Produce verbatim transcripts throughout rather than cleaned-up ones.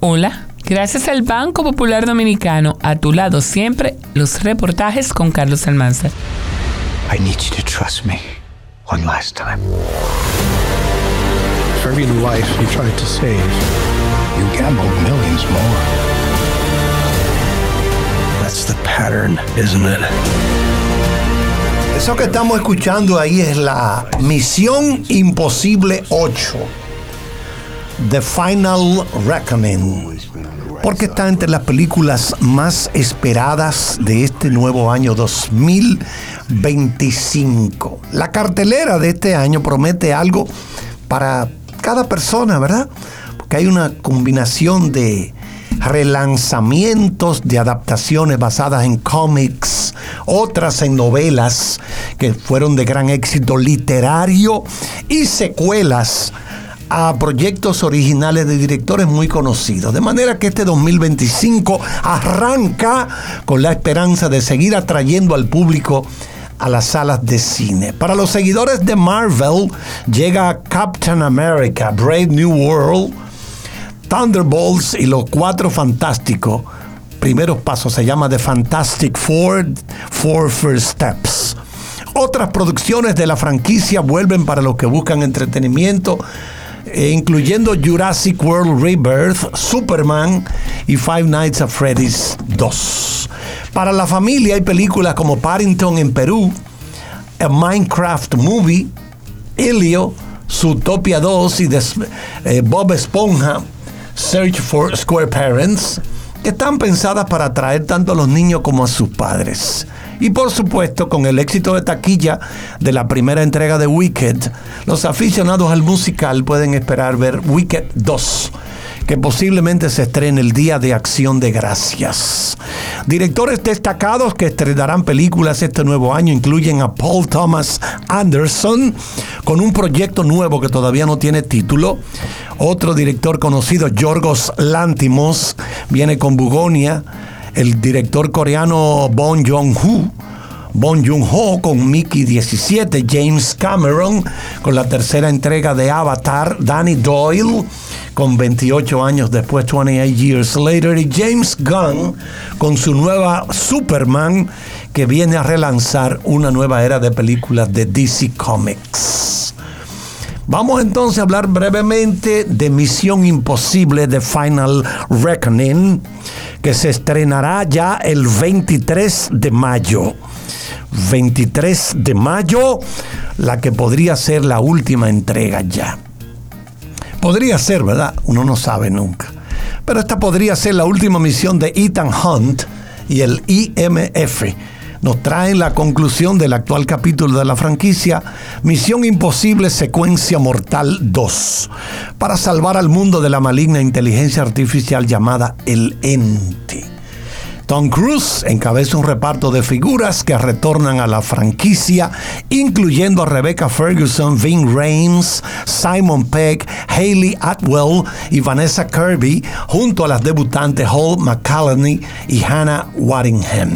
Hola, gracias al Banco Popular Dominicano, a tu lado siempre, los reportajes con Carlos Almanzar. I need you to trust me one last time. For every life you tried to save, you gambled millions more. That's the pattern, isn't it? Eso que estamos escuchando ahí es la Misión Imposible ocho. The Final Reckoning, porque está entre las películas más esperadas de este nuevo año dos mil veinticinco. La cartelera de este año promete algo para cada persona, ¿verdad? Porque hay una combinación de relanzamientos, de adaptaciones basadas en cómics, otras en novelas que fueron de gran éxito literario y secuelas a proyectos originales de directores muy conocidos. De manera que este dos mil veinticinco arranca con la esperanza de seguir atrayendo al público a las salas de cine. Para los seguidores de Marvel, llega Captain America, Brave New World, Thunderbolts y los Cuatro Fantásticos. Primeros pasos, se llama The Fantastic Four, Four First Steps. Otras producciones de la franquicia vuelven para los que buscan entretenimiento, Eh, incluyendo Jurassic World Rebirth, Superman y Five Nights at Freddy's dos. Para la familia hay películas como Paddington en Perú, A Minecraft Movie, Elio, Zootopia dos y de, eh, Bob Esponja, Search for Square Parents, que están pensadas para atraer tanto a los niños como a sus padres. Y por supuesto, con el éxito de taquilla de la primera entrega de Wicked, los aficionados al musical pueden esperar ver Wicked dos, que posiblemente se estrene el Día de Acción de Gracias. Directores destacados que estrenarán películas este nuevo año incluyen a Paul Thomas Anderson, con un proyecto nuevo que todavía no tiene título. Otro director conocido, Yorgos Lanthimos, viene con Bugonia. El director coreano Bong Joon-ho, Bong Joon-ho con Mickey diecisiete, James Cameron con la tercera entrega de Avatar, Danny Doyle con veintiocho años después, veintiocho Years Later, y James Gunn con su nueva Superman, que viene a relanzar una nueva era de películas de D C Comics. Vamos entonces a hablar brevemente de Misión Imposible, The Final Reckoning, que se estrenará ya el veintitrés de mayo. veintitrés de mayo, la que podría ser la última entrega ya. Podría ser, ¿verdad? Uno no sabe nunca. Pero esta podría ser la última misión de Ethan Hunt y el I M F. Nos traen la conclusión del actual capítulo de la franquicia, Misión Imposible Secuencia Mortal dos, para salvar al mundo de la maligna inteligencia artificial llamada El Ente. Tom Cruise encabeza un reparto de figuras que retornan a la franquicia, incluyendo a Rebecca Ferguson, Ving Rhames, Simon Pegg, Hayley Atwell y Vanessa Kirby, junto a las debutantes Hall McCallany y Hannah Waddingham.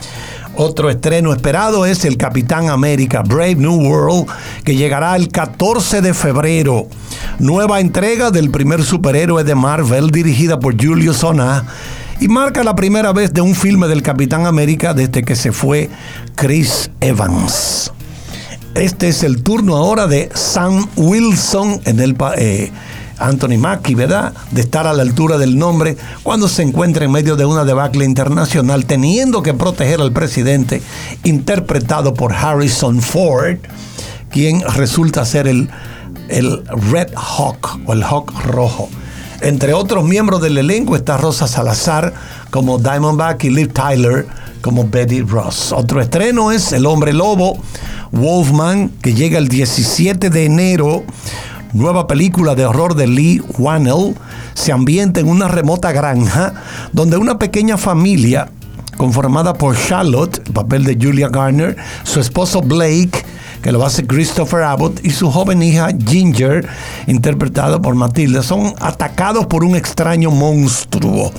Otro estreno esperado es el Capitán América Brave New World, que llegará el catorce de febrero. Nueva entrega del primer superhéroe de Marvel, dirigida por Julius Onah, y marca la primera vez de un filme del Capitán América desde que se fue Chris Evans. Este es el turno ahora de Sam Wilson en el eh, Anthony Mackie, ¿verdad?, de estar a la altura del nombre cuando se encuentra en medio de una debacle internacional, teniendo que proteger al presidente, interpretado por Harrison Ford, quien resulta ser el, el Red Hawk o el Hawk rojo. Entre otros miembros del elenco está Rosa Salazar como Diamondback y Liv Tyler como Betty Ross. Otro estreno es El Hombre Lobo, Wolfman, que llega el diecisiete de enero. Nueva película de horror de Lee Whannell, se ambienta en una remota granja donde una pequeña familia conformada por Charlotte, el papel de Julia Garner, su esposo Blake, que lo hace Christopher Abbott, y su joven hija Ginger, interpretada por Matilda, son atacados por un extraño monstruo.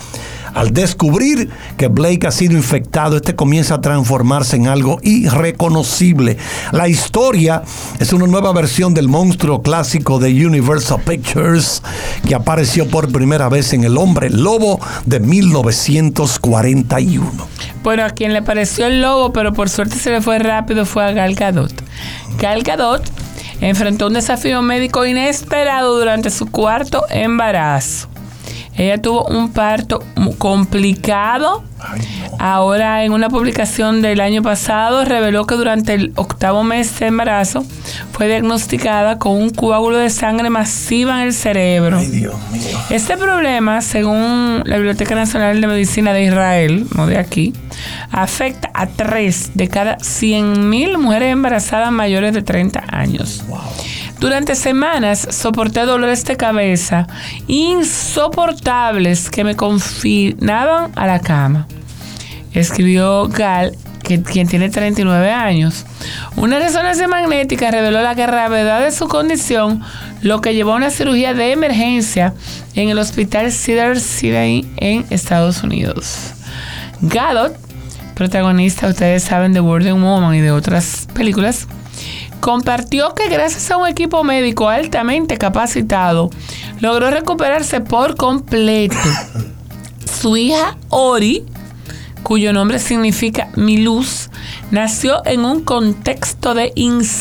Al descubrir que Blake ha sido infectado, este comienza a transformarse en algo irreconocible. La historia es una nueva versión del monstruo clásico de Universal Pictures que apareció por primera vez en El Hombre Lobo de mil novecientos cuarenta y uno. Bueno, a quien le pareció el lobo, pero por suerte se le fue rápido, fue a Gal Gadot. Gal Gadot enfrentó un desafío médico inesperado durante su cuarto embarazo. Ella tuvo un parto complicado. Ay, no. Ahora, en una publicación del año pasado, reveló que durante el octavo mes de embarazo fue diagnosticada con un coágulo de sangre masiva en el cerebro. Ay, Dios mío. Este problema, según la Biblioteca Nacional de Medicina de Israel, no de aquí, afecta a tres de cada cien mil mujeres embarazadas mayores de treinta años. Wow. Durante semanas soporté dolores de cabeza insoportables que me confinaban a la cama. Escribió Gal, que, quien tiene treinta y nueve años. Una resonancia magnética reveló la gravedad de su condición, lo que llevó a una cirugía de emergencia en el hospital Cedars-Sinai en Estados Unidos. Gadot, protagonista, ustedes saben, de Wonder Woman y de otras películas, compartió que gracias a un equipo médico altamente capacitado, logró recuperarse por completo. Su hija Ori, cuyo nombre significa mi luz, nació en un contexto de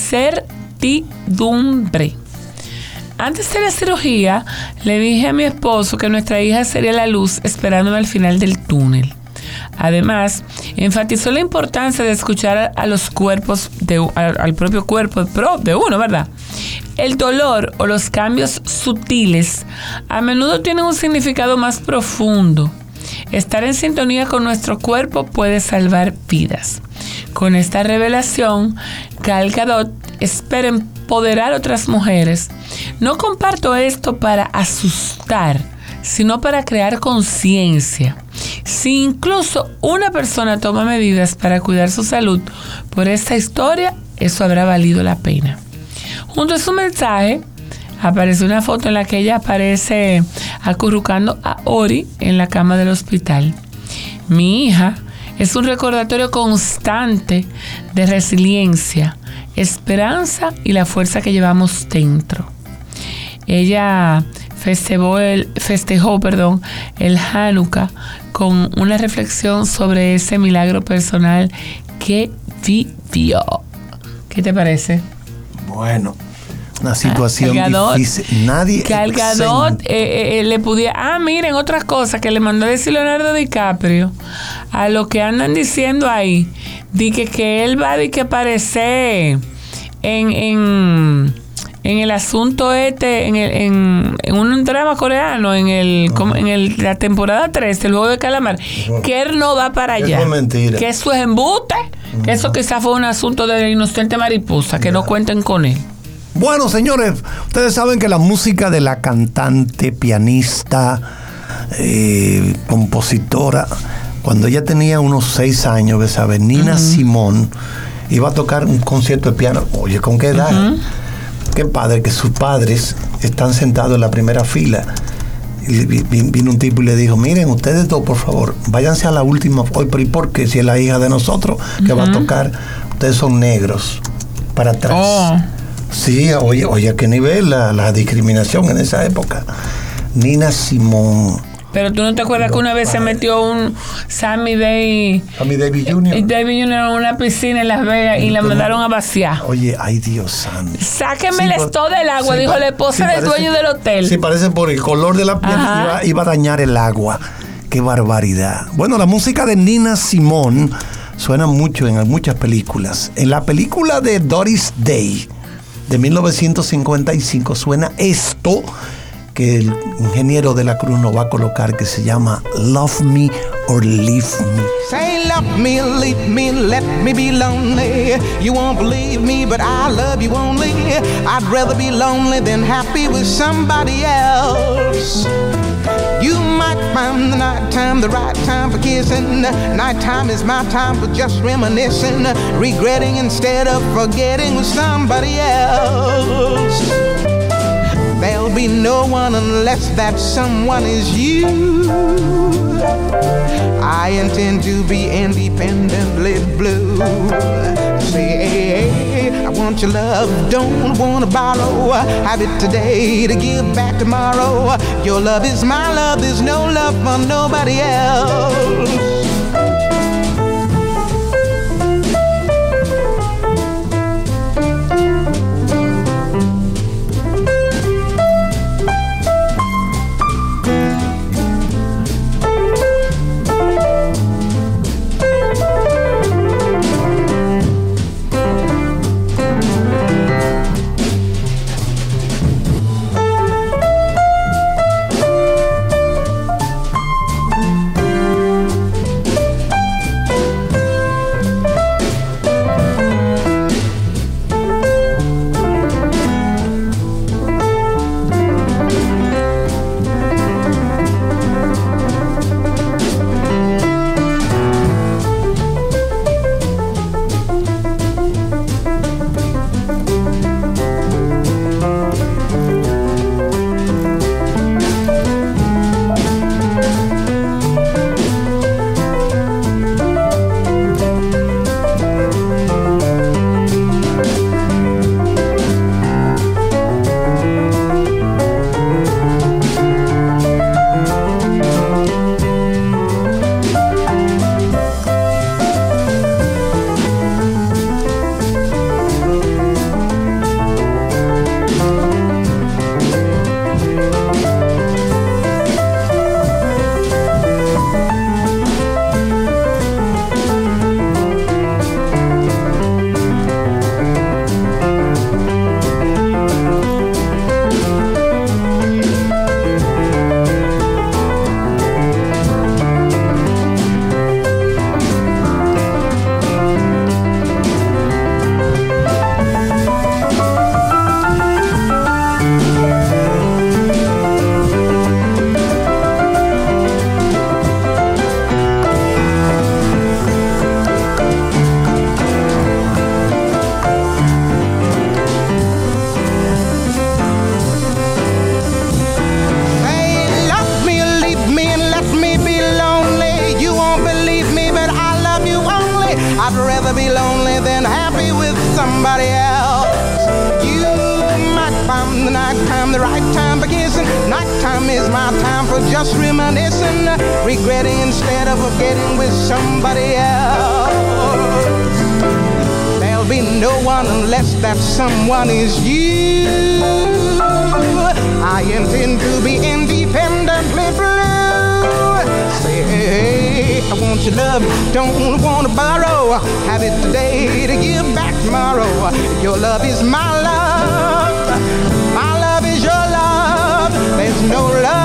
incertidumbre. Antes de la cirugía, le dije a mi esposo que nuestra hija sería la luz esperándome al final del túnel. Además, enfatizó la importancia de escuchar a los cuerpos, de, al, al propio cuerpo de uno, ¿verdad? El dolor o los cambios sutiles a menudo tienen un significado más profundo. Estar en sintonía con nuestro cuerpo puede salvar vidas. Con esta revelación, Gal Gadot espera empoderar a otras mujeres. No comparto esto para asustar, sino para crear conciencia. Si incluso una persona toma medidas para cuidar su salud por esta historia, eso habrá valido la pena. Junto a su mensaje, aparece una foto en la que ella aparece acurrucando a Ori en la cama del hospital. Mi hija es un recordatorio constante de resiliencia, esperanza y la fuerza que llevamos dentro. Ella festejó el, festejó, perdón, el Hanukkah con una reflexión sobre ese milagro personal que vivió. ¿Qué te parece? Bueno, una situación Gal Gadot, difícil. Nadie Gal Gadot eh, eh, le pudiera... Ah, miren, otras cosas que le mandó a decir Leonardo DiCaprio a lo que andan diciendo ahí. Di que, que él va de que aparece en... en En el asunto este, en, el, en, en un drama coreano, en el uh-huh. en el, la temporada tres, el juego de calamar, uh-huh. que él no va para allá. Eso es mentira. Que eso es embuste, uh-huh. que eso quizás fue un asunto de inocente mariposa, que yeah. no cuenten con él. Bueno, señores, ustedes saben que la música de la cantante, pianista, eh, compositora, cuando ella tenía unos seis años, ¿sabes? Nina uh-huh. Simone iba a tocar un concierto de piano. Oye, ¿con qué edad? Uh-huh. Qué padre que sus padres están sentados en la primera fila. Y vino un tipo y le dijo, miren, ustedes dos, por favor, váyanse a la última. Hoy, porque si es la hija de nosotros que uh-huh. va a tocar, ustedes son negros, para atrás. Oh. Sí, oye, oye, a qué nivel la, la discriminación en esa época. Nina Simone. Pero tú no te acuerdas que una vez se metió un Sammy Davis Sammy Davis junior Davis junior en una piscina en Las Vegas y la mandaron a vaciar. Oye, ay Dios santo. Sáquenme sí, esto del agua, sí, dijo la esposa sí, del dueño del hotel. Sí, parece por el color de la piel iba, iba a dañar el agua. Qué barbaridad. Bueno, la música de Nina Simone suena mucho en muchas películas. En la película de Doris Day de mil novecientos cincuenta y cinco suena esto que el ingeniero de la Cruz nos va a colocar, que se llama Love Me or Leave Me. Say love me, leave me, let me be lonely. You won't believe me, but I love you only. I'd rather be lonely than happy with somebody else. You might find the night time the right time for kissing. Nighttime is my time for just reminiscing, regretting instead of forgetting with somebody else. There'll be no one unless that someone is you. I intend to be independently blue. Say, I want your love, don't wanna borrow. Have it today to give back tomorrow. Your love is my love, there's no love for nobody else. I'd rather be lonely than happy with somebody else. You might find the night time the right time for kissing. Nighttime is my time for just reminiscing, regretting instead of forgetting with somebody else. There'll be no one unless that someone is you. I intend to be independently blue. Say, hey, I want your love, don't want to borrow. Have it today to give back tomorrow. Your love is my love, my love is your love. There's no love